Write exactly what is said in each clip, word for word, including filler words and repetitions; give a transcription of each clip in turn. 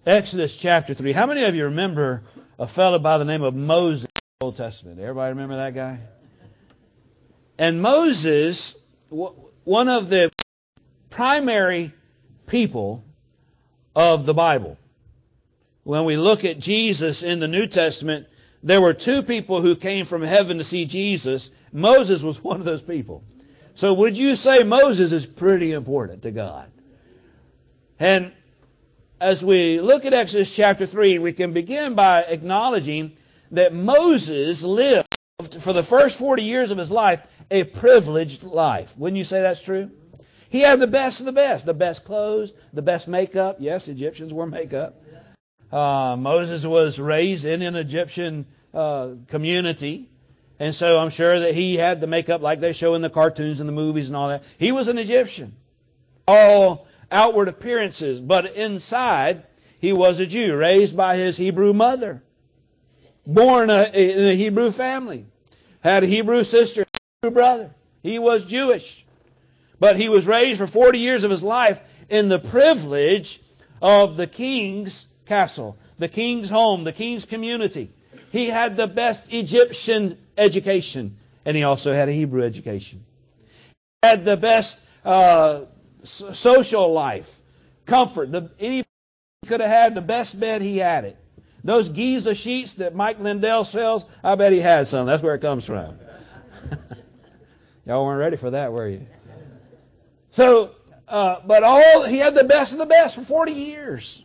Exodus chapter three. How many of you remember a fellow by the name of Moses in the Old Testament? Everybody remember that guy? And Moses, one of the primary people of the Bible. When we look at Jesus in the New Testament, there were two people who came from heaven to see Jesus. Moses was one of those people. So would you say Moses is pretty important to God? And as we look at Exodus chapter three, we can begin by acknowledging that Moses lived for the first forty years of his life a privileged life. Wouldn't you say that's true? He had the best of the best. The best clothes, the best makeup. Yes, Egyptians wore makeup. Uh, Moses was raised in an Egyptian uh, community. And so I'm sure that he had the makeup like they show in the cartoons and the movies and all that. He was an Egyptian. All outward appearances, but inside he was a Jew, raised by his Hebrew mother, born a, in a Hebrew family, had a Hebrew sister, a Hebrew brother. He was Jewish, but he was raised for forty years of his life in the privilege of the king's castle, the king's home, the king's community. He had the best Egyptian education, and he also had a Hebrew education. He had the best uh, social life, comfort. The, any could have had the best bed, he had it. Those Giza sheets that Mike Lindell sells, I bet he had some. That's where it comes from. Y'all weren't ready for that, were you? So, uh, but all he had the best of the best for forty years.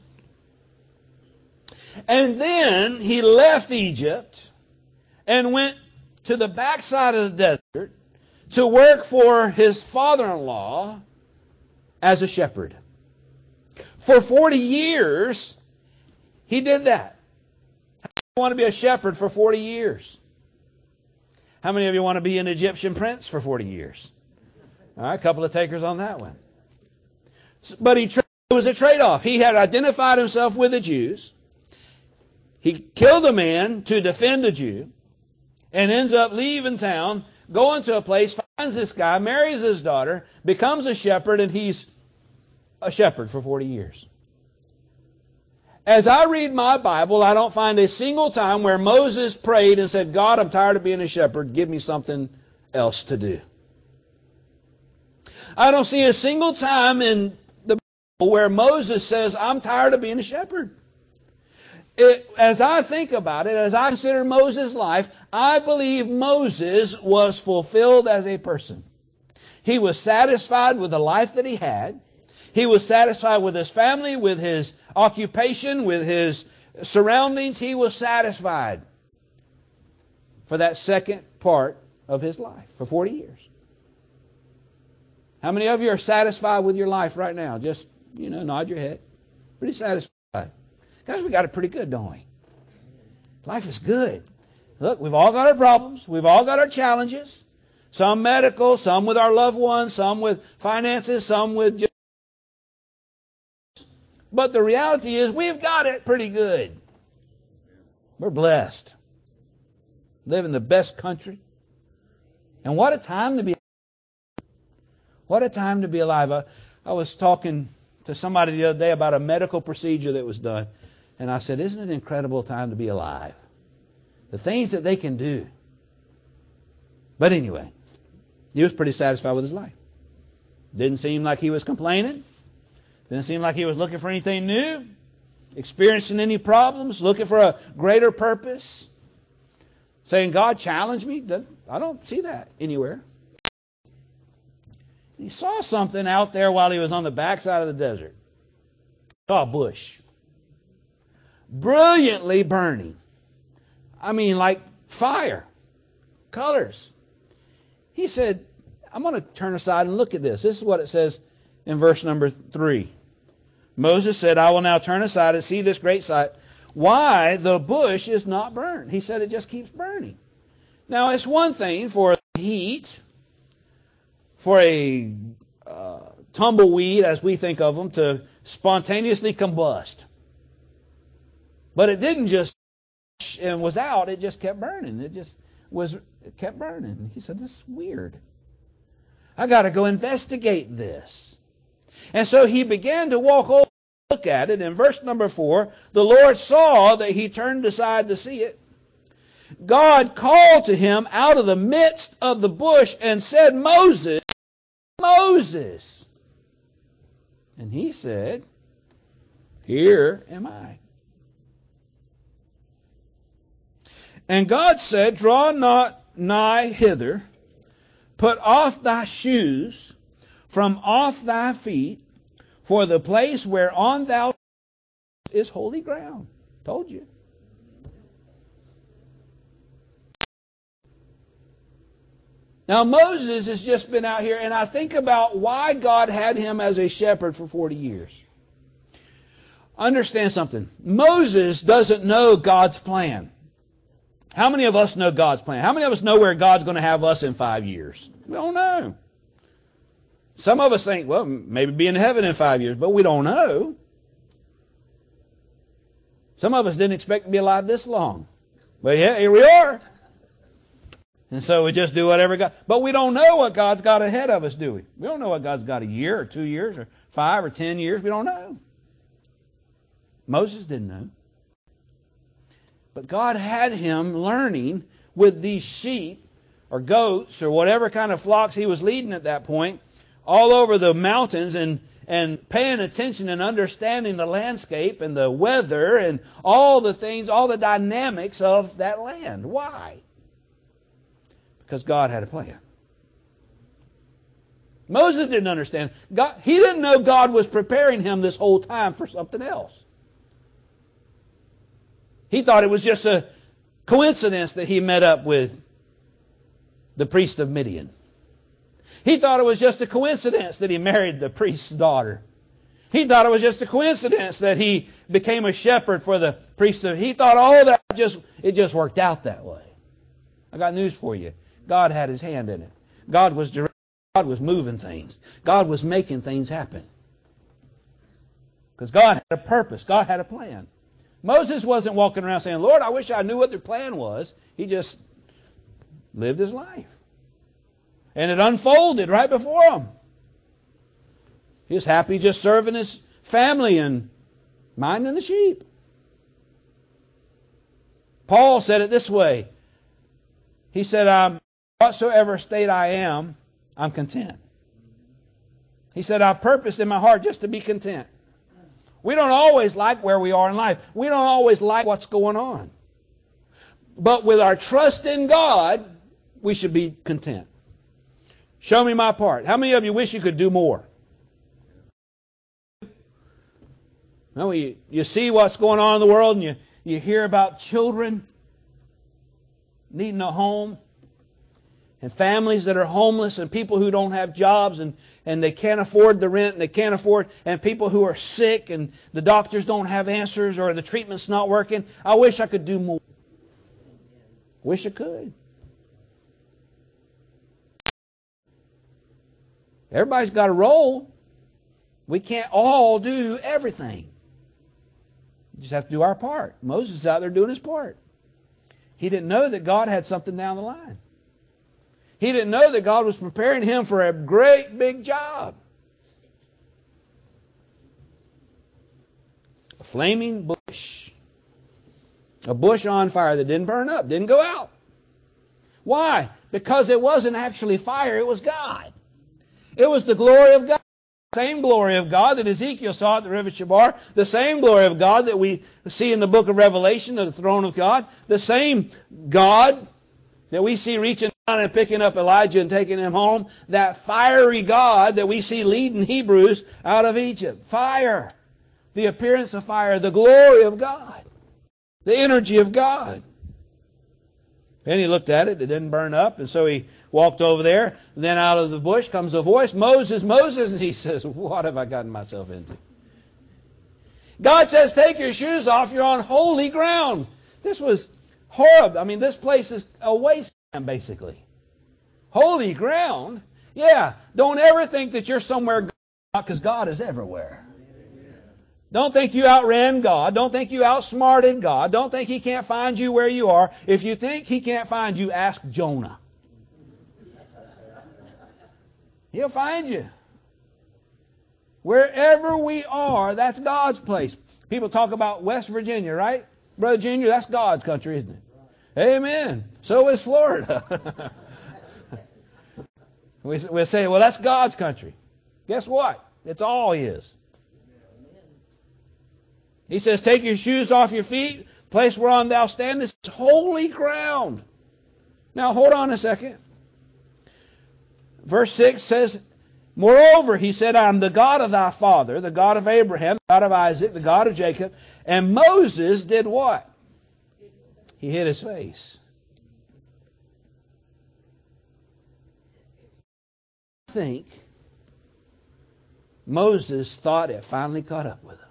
And then he left Egypt and went to the backside of the desert to work for his father-in-law as a shepherd. For forty years, he did that. How many of you want to be a shepherd for forty years? How many of you want to be an Egyptian prince for forty years? All right, a couple of takers on that one. But he it was a trade-off. He had identified himself with the Jews. He killed a man to defend a Jew and ends up leaving town, going to a place, finds this guy, marries his daughter, becomes a shepherd, and he's a shepherd for forty years. As I read my Bible, I don't find a single time where Moses prayed and said, God, I'm tired of being a shepherd. Give me something else to do. I don't see a single time in the Bible where Moses says, I'm tired of being a shepherd. It, as I think about it, as I consider Moses' life, I believe Moses was fulfilled as a person. He was satisfied with the life that he had. He was satisfied with his family, with his occupation, with his surroundings. He was satisfied for that second part of his life, for forty years. How many of you are satisfied with your life right now? Just, you know, nod your head. Pretty satisfied. Guys, we got it pretty good, don't we? Life is good. Look, we've all got our problems. We've all got our challenges. Some medical, some with our loved ones, some with finances, some with just... But the reality is we've got it pretty good. We're blessed. Live in the best country. And what a time to be What a time to be alive. I, I was talking to somebody the other day about a medical procedure that was done. And I said, isn't it an incredible time to be alive? The things that they can do. But anyway, he was pretty satisfied with his life. Didn't seem like he was complaining. Didn't seem like he was looking for anything new. Experiencing any problems. Looking for a greater purpose. Saying, God challenged me. I don't see that anywhere. He saw something out there while he was on the backside of the desert. He saw a bush. Brilliantly burning. I mean, like fire. Colors. He said, I'm going to turn aside and look at this. This is what it says in verse number three. Moses said, I will now turn aside and see this great sight. Why the bush is not burned. He said it just keeps burning. Now, it's one thing for heat, for a uh, tumbleweed, as we think of them, to spontaneously combust. But it didn't just and was out, it just kept burning. It just was it kept burning. He said, this is weird. I got to go investigate this. And so he began to walk over, look look at it. In verse number four, the Lord saw that he turned aside to see it. God called to him out of the midst of the bush and said, Moses, Moses. And he said, Here am I. And God said, Draw not nigh hither, put off thy shoes from off thy feet, for the place whereon thou is holy ground. Told you. Now Moses has just been out here, and I think about why God had him as a shepherd for forty years. Understand something. Moses doesn't know God's plan. How many of us know God's plan? How many of us know where God's going to have us in five years? We don't know. Some of us think, well, maybe be in heaven in five years, but we don't know. Some of us didn't expect to be alive this long. But yeah, here we are. And so we just do whatever God... But we don't know what God's got ahead of us, do we? We don't know what God's got a year or two years or five or ten years. We don't know. Moses didn't know. But God had him learning with these sheep or goats or whatever kind of flocks he was leading at that point all over the mountains and, and paying attention and understanding the landscape and the weather and all the things, all the dynamics of that land. Why? Because God had a plan. Moses didn't understand. God, he didn't know God was preparing him this whole time for something else. He thought it was just a coincidence that he met up with the priest of Midian. He thought it was just a coincidence that he married the priest's daughter. He thought it was just a coincidence that he became a shepherd for the priest of... He thought all that just, it just worked out that way. I got news for you. God had his hand in it. God was directing. God was moving things. God was making things happen. Because God had a purpose. God had a plan. Moses wasn't walking around saying, Lord, I wish I knew what their plan was. He just lived his life. And it unfolded right before him. He was happy just serving his family and minding the sheep. Paul said it this way. He said, I'm, whatsoever state I am, I'm content. He said, I purpose in my heart just to be content. We don't always like where we are in life. We don't always like what's going on. But with our trust in God, we should be content. Show me my part. How many of you wish you could do more? No, you, you see what's going on in the world and you, you hear about children needing a home and families that are homeless and people who don't have jobs and, and they can't afford the rent and they can't afford, and people who are sick and the doctors don't have answers or the treatment's not working. I wish I could do more. Wish I could. Everybody's got a role. We can't all do everything. We just have to do our part. Moses is out there doing his part. He didn't know that God had something down the line. He didn't know that God was preparing him for a great big job. A flaming bush. A bush on fire that didn't burn up, didn't go out. Why? Because it wasn't actually fire, it was God. It was the glory of God. The same glory of God that Ezekiel saw at the river Chebar. The same glory of God that we see in the book of Revelation at the throne of God. The same God that we see reaching down and picking up Elijah and taking him home. That fiery God that we see leading Hebrews out of Egypt. Fire. The appearance of fire. The glory of God. The energy of God. And he looked at it. It didn't burn up. And so he walked over there. And then out of the bush comes a voice. Moses, Moses. And he says, what have I gotten myself into? God says, take your shoes off. You're on holy ground. This was horrible. I mean, this place is a wasteland, basically. Holy ground? Yeah. Don't ever think that you're somewhere because God is everywhere. Don't think you outran God. Don't think you outsmarted God. Don't think He can't find you where you are. If you think He can't find you, ask Jonah. He'll find you. Wherever we are, that's God's place. People talk about West Virginia, right? Brother Junior, that's God's country, isn't it? Amen. So is Florida. we, we say, well, that's God's country. Guess what? It's all His. He says, take your shoes off your feet. Place whereon thou standest is holy ground. Now, hold on a second. Verse six says, moreover, he said, I am the God of thy father, the God of Abraham, the God of Isaac, the God of Jacob. And Moses did what? He hid his face. I think Moses thought it finally caught up with him.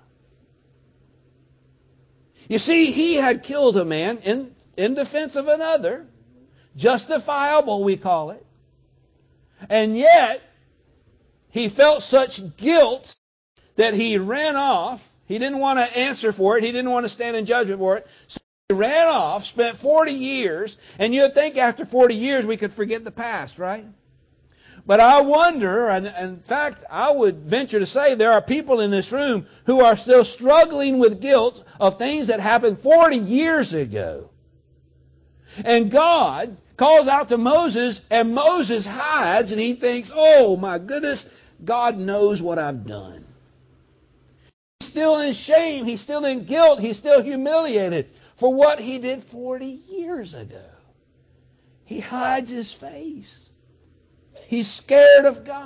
You see, he had killed a man in, in defense of another. Justifiable, we call it. And yet, he felt such guilt that he ran off. He didn't want to answer for it. He didn't want to stand in judgment for it. So he ran off, spent forty years. And you'd think after forty years we could forget the past, right? But I wonder, and in fact, I would venture to say there are people in this room who are still struggling with guilt of things that happened forty years ago. And God calls out to Moses, and Moses hides, and he thinks, oh my goodness, God knows what I've done. He's still in shame, he's still in guilt, he's still humiliated for what he did forty years ago. He hides his face. He's scared of God.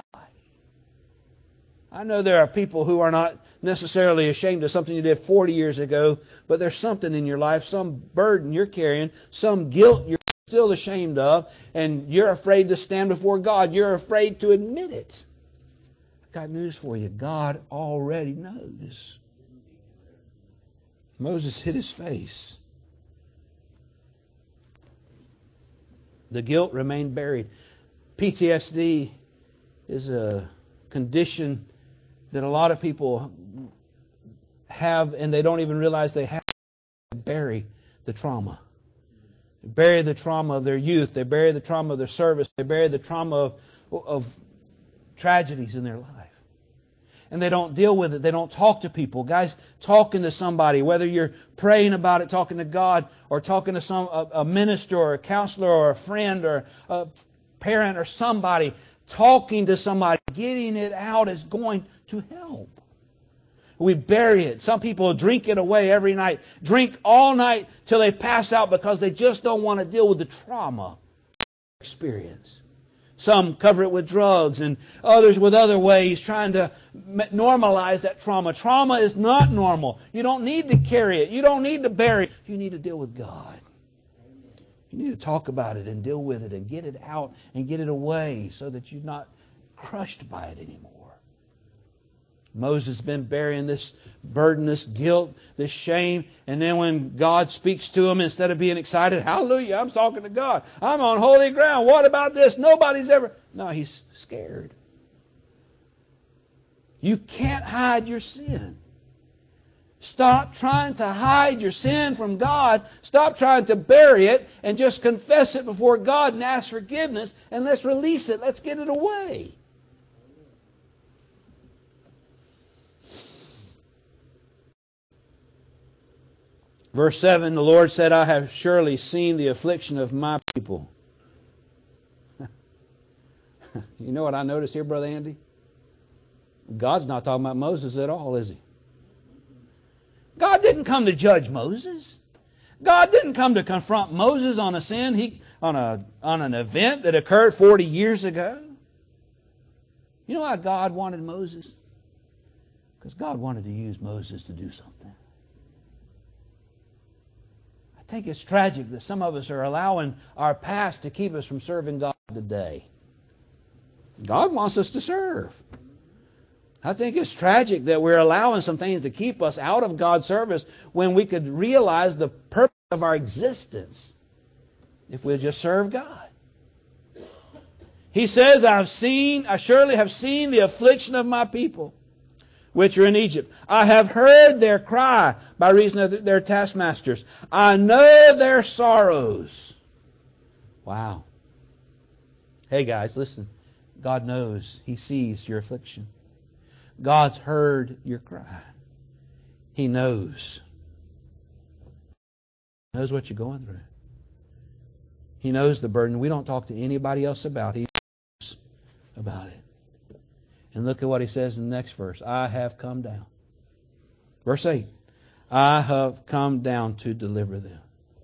I know there are people who are not necessarily ashamed of something you did forty years ago, but there's something in your life, some burden you're carrying, some guilt you're still ashamed of, and you're afraid to stand before God. You're afraid to admit it. I've got news for you. God already knows. Moses hid his face. The guilt remained buried. P T S D is a condition that a lot of people have, and they don't even realize they have to bury the trauma. They bury the trauma of their youth. They bury the trauma of their service. They bury the trauma of, of tragedies in their life. And they don't deal with it. They don't talk to people. Guys, talking to somebody, whether you're praying about it, talking to God, or talking to some a, a minister or a counselor or a friend or a parent or somebody, talking to somebody, getting it out is going to help. We bury it. Some people drink it away every night. Drink all night till they pass out because they just don't want to deal with the trauma experience. Some cover it with drugs and others with other ways, trying to normalize that trauma. Trauma is not normal. You don't need to carry it. You don't need to bury it. You need to deal with God. You need to talk about it and deal with it and get it out and get it away so that you're not crushed by it anymore. Moses has been burying this burden, this guilt, this shame. And then when God speaks to him, instead of being excited, hallelujah, I'm talking to God. I'm on holy ground. What about this? Nobody's ever... No, he's scared. You can't hide your sin. Stop trying to hide your sin from God. Stop trying to bury it and just confess it before God and ask forgiveness, and let's release it. Let's get it away. Verse seven, the Lord said, I have surely seen the affliction of my people. You know what I noticed here, Brother Andy? God's not talking about Moses at all, is he? God didn't come to judge Moses. God didn't come to confront Moses on a sin, he, on, a, on an event that occurred forty years ago. You know why God wanted Moses? Because God wanted to use Moses to do something. I think it's tragic that some of us are allowing our past to keep us from serving God today. God wants us to serve. I think it's tragic that we're allowing some things to keep us out of God's service when we could realize the purpose of our existence if we'll just serve God. He says, I've seen, I surely have seen the affliction of my people, which are in Egypt. I have heard their cry by reason of their taskmasters. I know their sorrows. Wow. Hey guys, listen. God knows. He sees your affliction. God's heard your cry. He knows. He knows what you're going through. He knows the burden we don't talk to anybody else about. He knows about it. And look at what he says in the next verse. I have come down. Verse eight. I have come down to deliver them.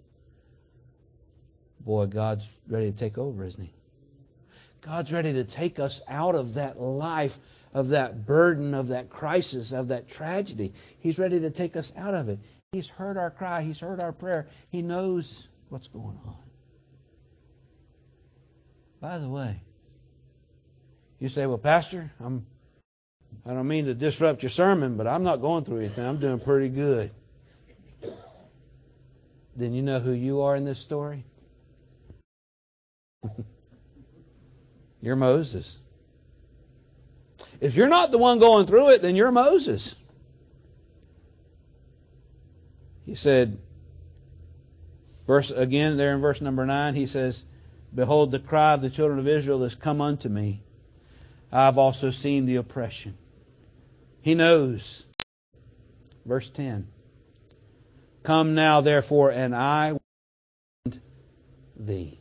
Boy, God's ready to take over, isn't He? God's ready to take us out of that life, of that burden, of that crisis, of that tragedy. He's ready to take us out of it. He's heard our cry. He's heard our prayer. He knows what's going on. By the way, you say, well, Pastor, I'm, I don't mean to disrupt your sermon, but I'm not going through anything. I'm doing pretty good. Then you know who you are in this story? You're Moses. If you're not the one going through it, then you're Moses. He said, verse again there in verse number nine, he says, behold, the cry of the children of Israel is come unto me. I have also seen the oppression. He knows. Verse ten. Come now, therefore, and I will send thee.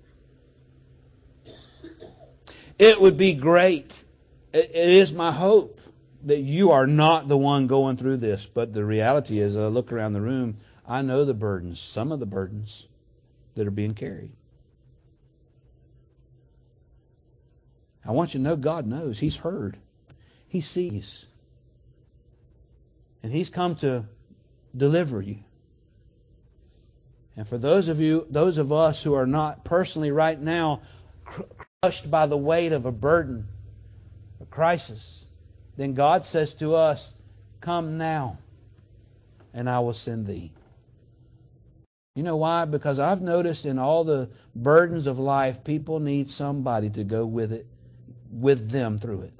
It would be great. It is my hope that you are not the one going through this. But the reality is, I look around the room, I know the burdens, some of the burdens that are being carried. I want you to know God knows. He's heard. He sees. And He's come to deliver you. And for those of you, those of us who are not personally right now crushed by the weight of a burden, a crisis, then God says to us, come now, and I will send thee. You know why? Because I've noticed in all the burdens of life, people need somebody to go with it, with them through it.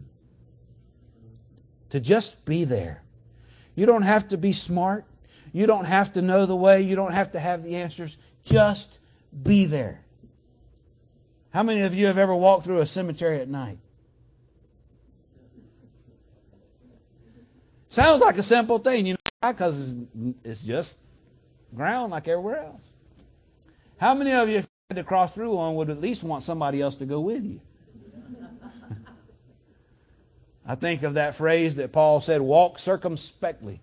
To just be there. You don't have to be smart. You don't have to know the way. You don't have to have the answers. Just be there. How many of you have ever walked through a cemetery at night? Sounds like a simple thing, you know why? Because it's just ground like everywhere else. How many of you, if you had to cross through one, would at least want somebody else to go with you? I think of that phrase that Paul said, walk circumspectly.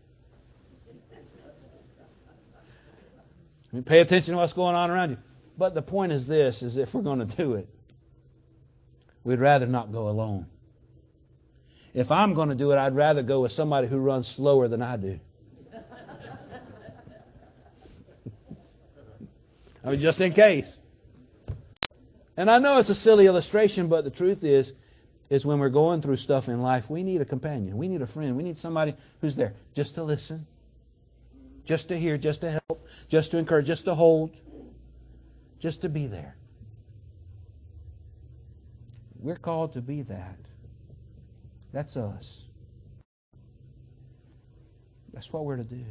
I mean, pay attention to what's going on around you. But the point is this, is if we're going to do it, we'd rather not go alone. If I'm going to do it, I'd rather go with somebody who runs slower than I do. I mean, just in case. And I know it's a silly illustration, but the truth is, is when we're going through stuff in life, we need a companion. We need a friend. We need somebody who's there just to listen, just to hear, just to help, just to encourage, just to hold, just to be there. We're called to be that. That's us. That's what we're to do.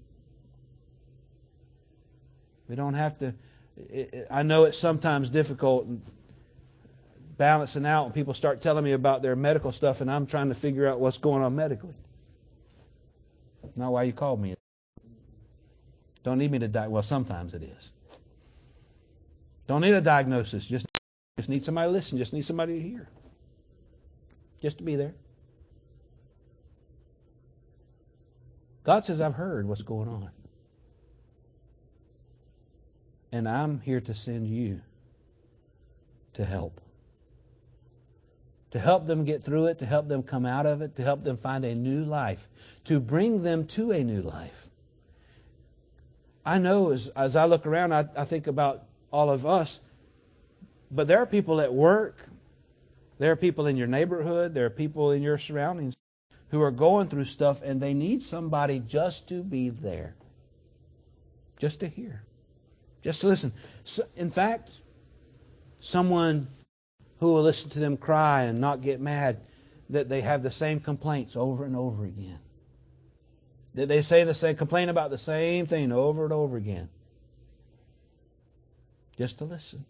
We don't have to... It, it, I know it's sometimes difficult balancing out when people start telling me about their medical stuff and I'm trying to figure out what's going on medically. Not why you called me. Don't need me to die. Well, sometimes it is. Don't need a diagnosis. Just, just need somebody to listen. Just need somebody to hear. Just to be there. God says, I've heard what's going on. And I'm here to send you to help. To help them get through it, to help them come out of it, to help them find a new life, to bring them to a new life. I know as, as I look around, I, I think about all of us, but there are people at work, there are people in your neighborhood, there are people in your surroundings who are going through stuff and they need somebody just to be there, just to hear, just to listen. So, in fact, someone who will listen to them cry and not get mad that they have the same complaints over and over again. That they say the same, complain about the same thing over and over again. Just to listen.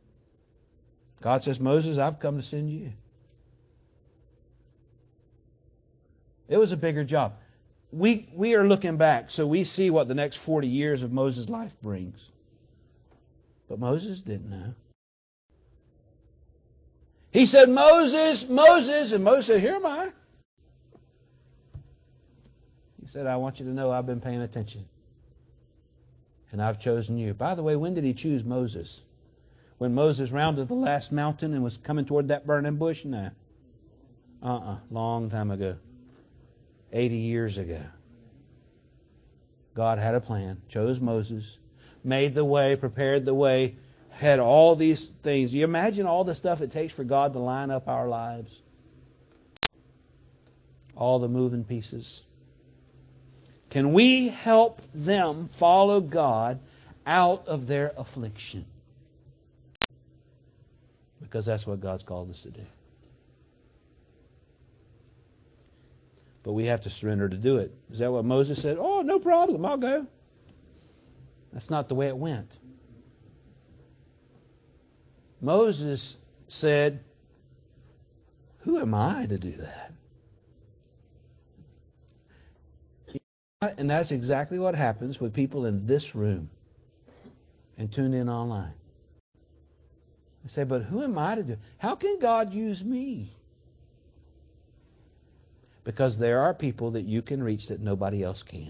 God says, Moses, I've come to send you. It was a bigger job. We, we are looking back, so we see what the next forty years of Moses' life brings. But Moses didn't know. He said, Moses, Moses, and Moses said, here am I. He said, I want you to know I've been paying attention. And I've chosen you. By the way, when did he choose Moses? When Moses rounded the last mountain and was coming toward that burning bush? No. Uh-uh. Long time ago. eighty years ago. God had a plan. Chose Moses. Made the way. Prepared the way. Had all these things. You imagine all the stuff it takes for God to line up our lives? All the moving pieces. Can we help them follow God out of their affliction? Because that's what God's called us to do. But we have to surrender to do it. Is that what Moses said? Oh, no problem, I'll go. That's not the way it went. Moses said, who am I to do that? And that's exactly what happens with people in this room and tune in online. They say, but who am I to do? How can God use me? Because there are people that you can reach that nobody else can.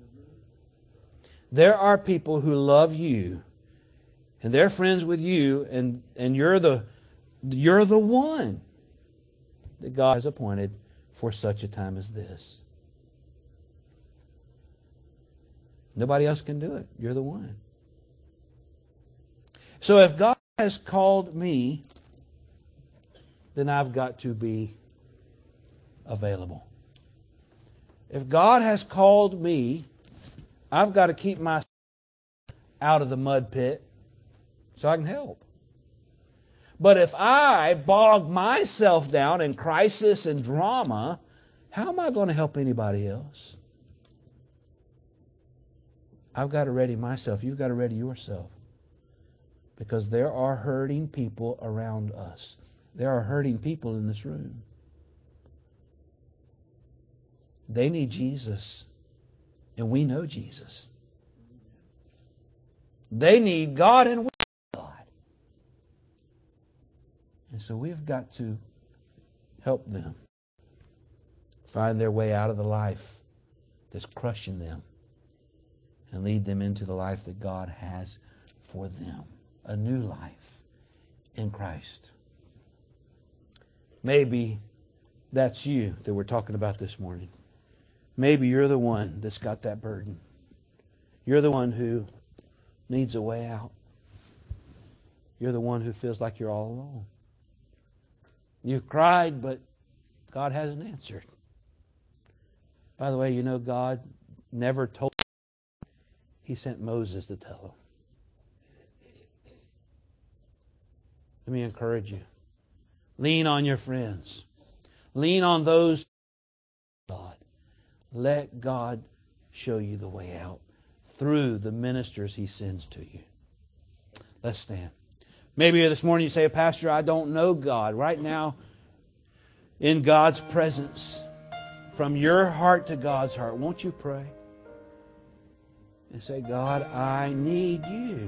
There are people who love you and they're friends with you, and, and you're the you're the one that God has appointed for such a time as this. Nobody else can do it. You're the one. So if God has called me, then I've got to be available. If God has called me, I've got to keep myself out of the mud pit so I can help. But if I bog myself down in crisis and drama, how am I going to help anybody else? I've got to ready myself. You've got to ready yourself. Because there are hurting people around us. There are hurting people in this room. They need Jesus. And we know Jesus. They need God and we need God. And so we've got to help them find their way out of the life that's crushing them and lead them into the life that God has for them. A new life in Christ. Maybe that's you that we're talking about this morning. Maybe you're the one that's got that burden. You're the one who needs a way out. You're the one who feels like you're all alone. You've cried, but God hasn't answered. By the way, you know God never told him. He sent Moses to tell him. Let me encourage you. Lean on your friends. Lean on those God. Let God show you the way out through the ministers He sends to you. Let's stand. Maybe this morning you say, Pastor, I don't know God. Right now, in God's presence, from your heart to God's heart, won't you pray? And say, God, I need you.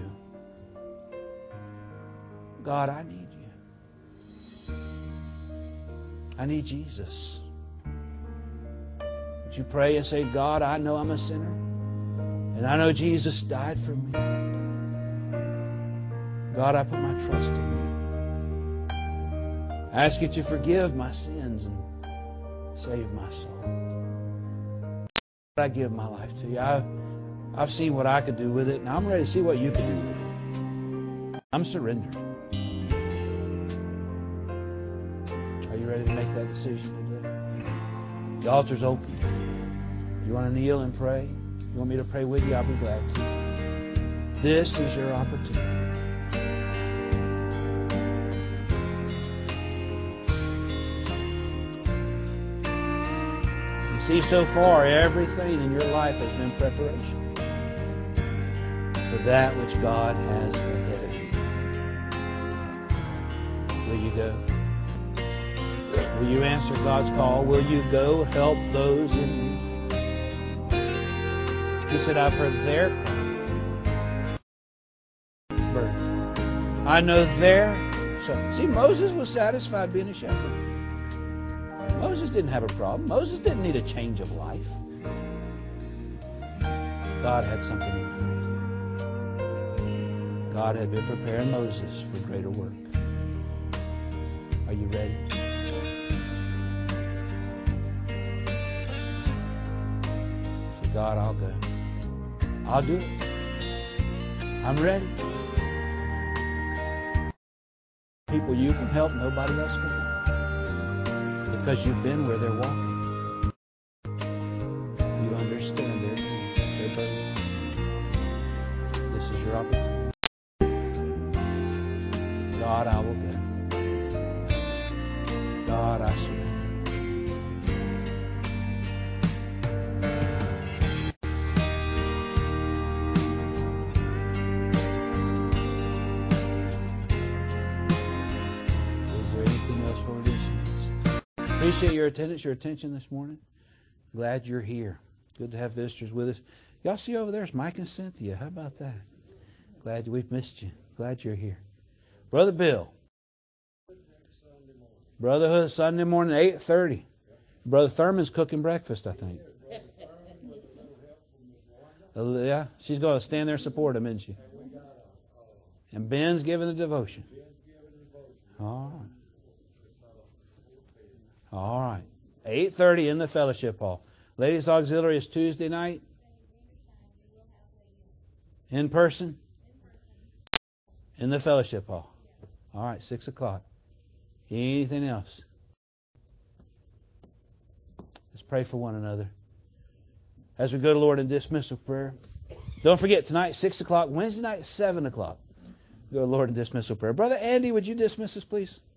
God, I need you. I need Jesus. Would you pray and say, God, I know I'm a sinner. And I know Jesus died for me. God, I put my trust in you. I ask you to forgive my sins and save my soul. I give my life to you. I, I've seen what I could do with it, and I'm ready to see what you can do with it. I'm surrendered. Are you ready to make that decision today? The altar's open. You want to kneel and pray? You want me to pray with you? I'll be glad to. This is your opportunity. You see, so far, everything in your life has been preparation for that which God has ahead of you. Will you go? Will you answer God's call? Will you go help those in need? He said, I've heard their cry. Burden. I know their... So, see, Moses was satisfied being a shepherd. Moses didn't have a problem. Moses didn't need a change of life. God had something in mind. God had been preparing Moses for greater work. Are you ready? Say, God, I'll go. I'll do it. I'm ready. People you can help, nobody else can help. Because you've been where they're walking. You understand their needs, their burdens. This is your opportunity. God, I will go. God, I surrender. Is there anything else for this? Appreciate your attendance, your attention this morning. Glad you're here. Good to have visitors with us. Y'all see over there, it's Mike and Cynthia. How about that? Glad we've missed you. Glad you're here. Brother Bill. Brotherhood Sunday morning, eight thirty. Brother Thurman's cooking breakfast, I think. Uh, yeah, she's going to stand there and support him, isn't she? And Ben's giving the devotion. All right. All right. eight thirty in the fellowship hall. Ladies Auxiliary is Tuesday night. In person? In the fellowship hall. All right, six o'clock. Anything else? Let's pray for one another. As we go to Lord in dismissal prayer. Don't forget, tonight, six o'clock. Wednesday night, seven o'clock. Go to Lord in dismissal prayer. Brother Andy, would you dismiss us, please?